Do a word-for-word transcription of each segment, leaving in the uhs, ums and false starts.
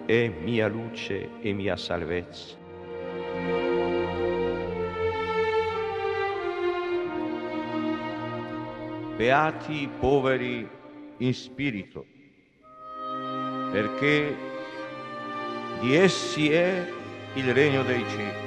è mia luce e mia salvezza. Beati i poveri in spirito, perché di essi è il regno dei cieli.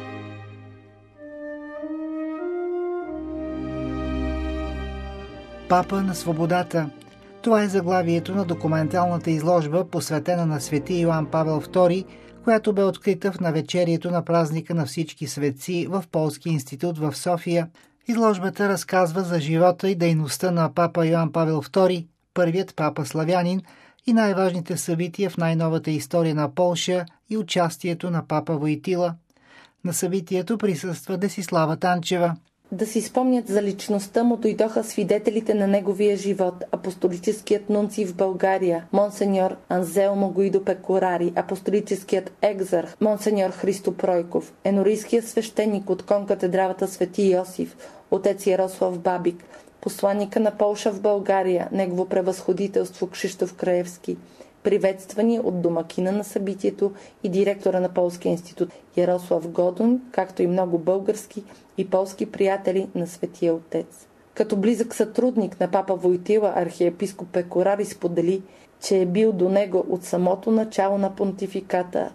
Папа на свободата. Това е заглавието на документалната изложба, посветена на свети Йоан Павел втори, която бе открита в навечерието на празника на всички светци в Полски институт в София. Изложбата разказва за живота и дейността на папа Йоан Павел втори, първият папа славянин, и най-важните събития в най-новата история на Полша и участието на папа Войтила. На събитието присъства Десислава Танчева. Да си спомнят за личността му дойдоха свидетелите на неговия живот, апостолическият нунций в България, монсеньор Анзелмо Гуидо Пекорари, апостолическият екзарх, монсеньор Христо Пройков, енорийският свещеник от конкатедралата Свети Йосиф, отец Ярослав Бабик, посланника на Полша в България, негово превъзходителство Кшиштоф Краевски, приветствани от домакина на събитието и директора на Полския институт Ярослав Годун, както и много български и полски приятели на Светия Отец. Като близък сътрудник на папа Войтила, архиепископ Пекорари сподели, че е бил до него от самото начало на понтификата.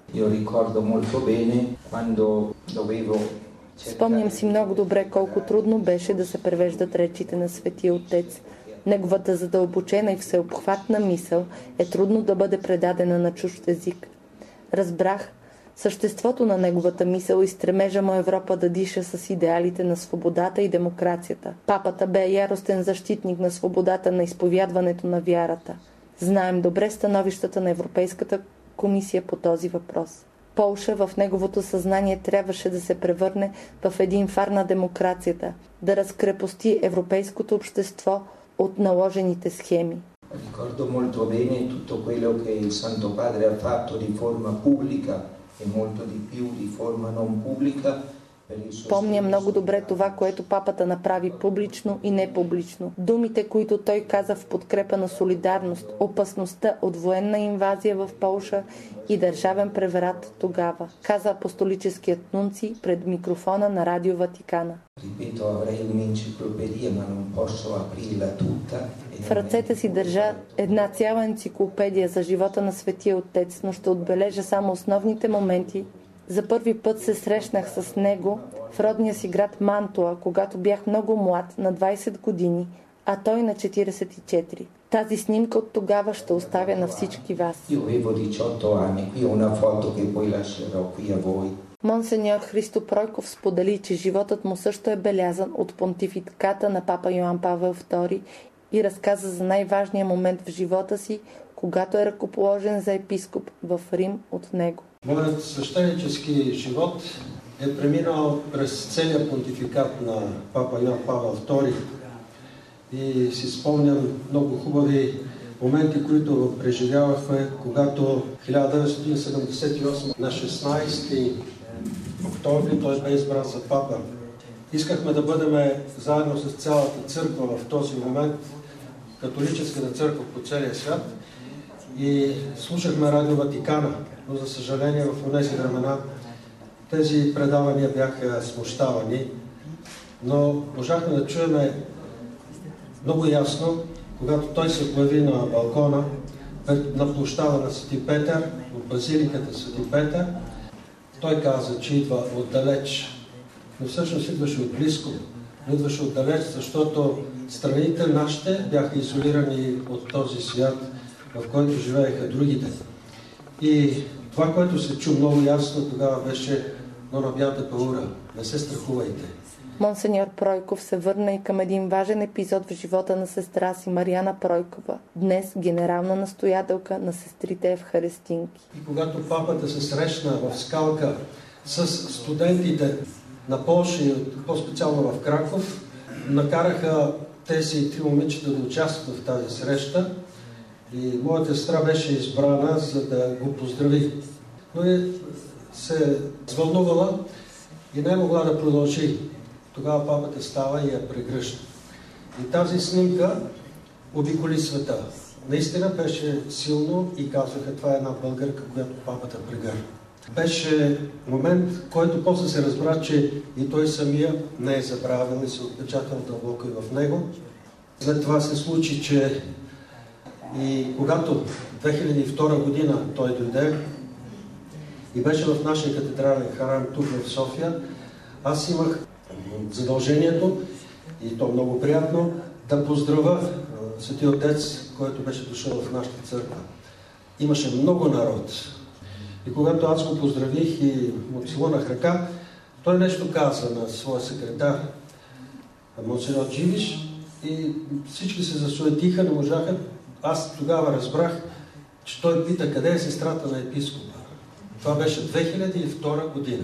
Спомням си много добре колко трудно беше да се превеждат речите на Светия Отец. Неговата задълбочена и всеобхватна мисъл е трудно да бъде предадена на чужд език. Разбрах съществото на неговата мисъл и стремежа му Европа да диша с идеалите на свободата и демокрацията. Папата бе яростен защитник на свободата на изповядването на вярата. Знаем добре становищата на Европейската комисия по този въпрос. Полша в неговото съзнание трябваше да се превърне в един фар на демокрацията, да разкрепости европейското общество от наложените схеми. Ricordo molto bene tutto quello che il Santo Padre ha fatto di forma pubblica e molto di più di forma non pubblica. Помня много добре това, което папата направи публично и непублично. Думите, които той каза в подкрепа на солидарност, опасността от военна инвазия в Полша и държавен преврат тогава, каза апостолическият нунций пред микрофона на Радио Ватикана. В ръцете си държа една цяла енциклопедия за живота на Светия Отец, но ще отбележа само основните моменти. За първи път се срещнах с него в родния си град Мантуа, когато бях много млад, на двайсет години, а той на четирийсет и четири. Тази снимка от тогава ще оставя на всички вас. Монсеньор Христо Пройков сподели, че животът му също е белязан от понтификата на папа Йоан Павел втори и разказа за най-важния момент в живота си, когато е ръкоположен за епископ в Рим от него. Моят свещенически живот е преминал през целия понтификат на папа Йоан Павел втори и си спомням много хубави моменти, които преживявахме, когато хиляда деветстотин седемдесет и осма на шестнайсети октомври той бе избран за папа. Искахме да бъдем заедно с цялата църква в този момент, католическата църква по целия свят, и слушахме Радио Ватикана, но за съжаление в тези времена тези предавания бяха смущавани, но можахме да чуем много ясно, когато той се появи на балкона на площада на Свети Петър, в базиликата Свети Петър. Той каза, че идва отдалеч, но всъщност идваше от близко, но идваше отдалеч, защото страните нашите бяха изолирани от този свят, в който живееха другите. И това, което се чу много ясно тогава, беше «Но бята паура, не се страхувайте». Монсеньор Пройков се върна и към един важен епизод в живота на сестра си Мариана Пройкова, днес генерална настоятелка на сестрите евхаристинки. И когато папата се срещна в Скалка с студентите на Полша и по-специално в Краков, накараха тези три момичета да участват в тази среща и моята сестра беше избрана, за да го поздрави. Но и се звълнувала и не могла да продължи. Тогава папата става и я прегръща. И тази снимка обиколи света. наистина беше силно и казваха, това е една българка, която папата прегърна. Беше момент, който после се разбра, че и той самия не е забравил и се отпечатал дълбоко и в него. След това се случи, че и когато две хиляди и втора година той дойде и беше в нашия катедрален храм тук в София, аз имах задължението, и то много приятно, да поздравя Свети Отец, който беше дошъл в нашата църква. Имаше много народ. И когато аз го поздравих и му целунах ръка, той нещо каза на своя секретар, монсеньор Дживиш, и всички се засуетиха, не можаха. Аз тогава разбрах, че той пита къде е сестрата на епископа. Това беше две хиляди и втора година.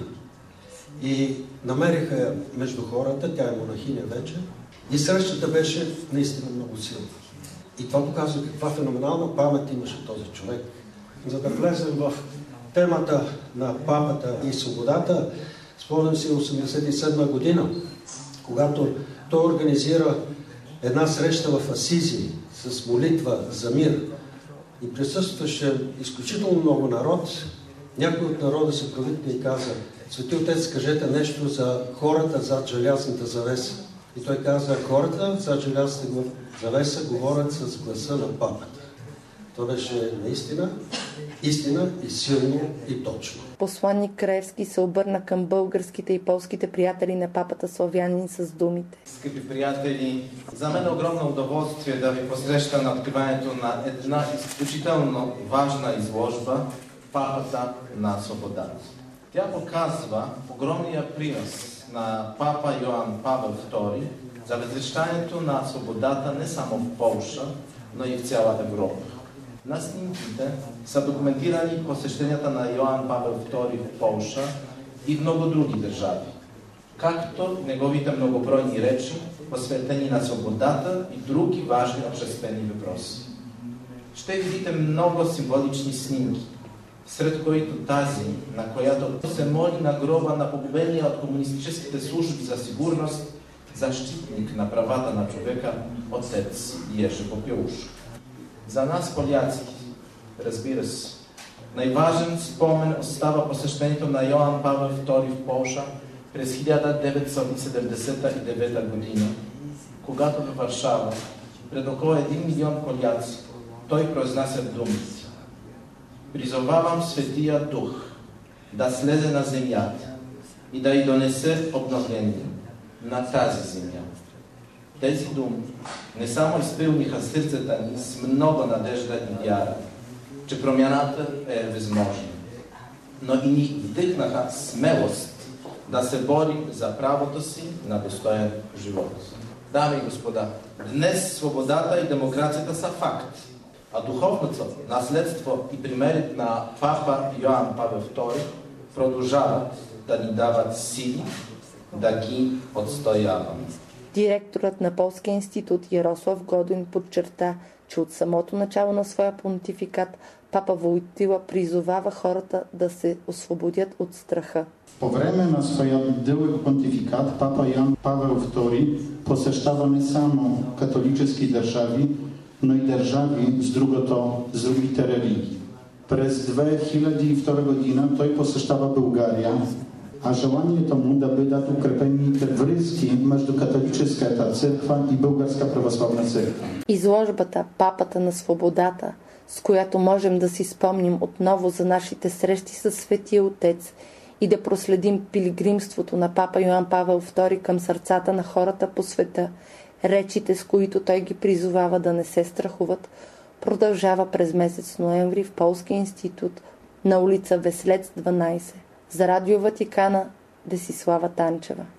И намериха я между хората, тя е монахиня вече, и срещата беше наистина много силна. И това показва каква феноменална памет имаше този човек. За да влезем в темата на папата и свободата, спомням си осемдесет и седма година, когато той организира една среща в Асизи с молитва за мир. И присъстваше изключително много народ. Някой от народа се провикна и каза: Свети Отец, кажете нещо за хората зад желязната завеса. И той каза: хората зад желязната завеса говорят с гласа на папата. Това беше наистина истина и силно и точно. Посланник Краевски се обърна към българските и полските приятели на папата Славянин с думите: Скъпи приятели, за мен е огромно удоволствие да ви посреща на откриването на една изключително важна изложба Папата на свободата. Тя показва огромния принос на папа Йоан Павел втори за възвещането на свободата не само в Полша, но и в цяла Европа. На снимките са документирани посещенията на Йоан Павел втори в Полша и в много други държави, както неговите многобройни речи, посветени на свободата и други важни обществени въпроси. Ще видите много символични снимки, сред които тази, на която се моли на гроба на погубения от комунистическите служби за сигурност защитник на правата на човека, отец Ежи Попилушко. За нас, поляците, разбира се, най-важен спомен остава посещението на Йоан Павел втори в Полша през хиляда деветстотин седемдесет и девета година, когато във Варшава, пред около един милион поляци, той произнася думите: Призовавам Светия Дух да слезе на земята и да й донесе обновление на тази земя. Тези думи не само изпълниха сърцата ни с много надежда и вяра, че промяната е възможна, но и ни вдъхнаха смелост да се борим за правото си на достоен живот. Дами и господа, днес свободата и демокрацията са факт, а духовното наследство и примерът на папа Йоан Павел втори продължават да ни дават сили да ги отстояваме. Директорът на Полския институт Ярослав Годин подчерта, че от самото начало на своя понтификат папа Войтила призовава хората да се освободят от страха. Po време на своя дълъг понтификат папа Йоан Павел втори посещава не само католически държави, но и държави с, другото, с другите религии. През две хиляди и втора година той посещава България, а желанието му да бъдат укрепените връзки между католическата църква и Българска православна църква. Изложбата "Папата на свободата", с която можем да си спомним отново за нашите срещи с Светия Отец и да проследим пилигримството на папа Йоан Павел втори към сърцата на хората по света, речите, с които той ги призовава да не се страхуват, продължава през месец ноември в Полския институт на улица Веслец дванайсет. За Радио Ватикана, Десислава Танчева.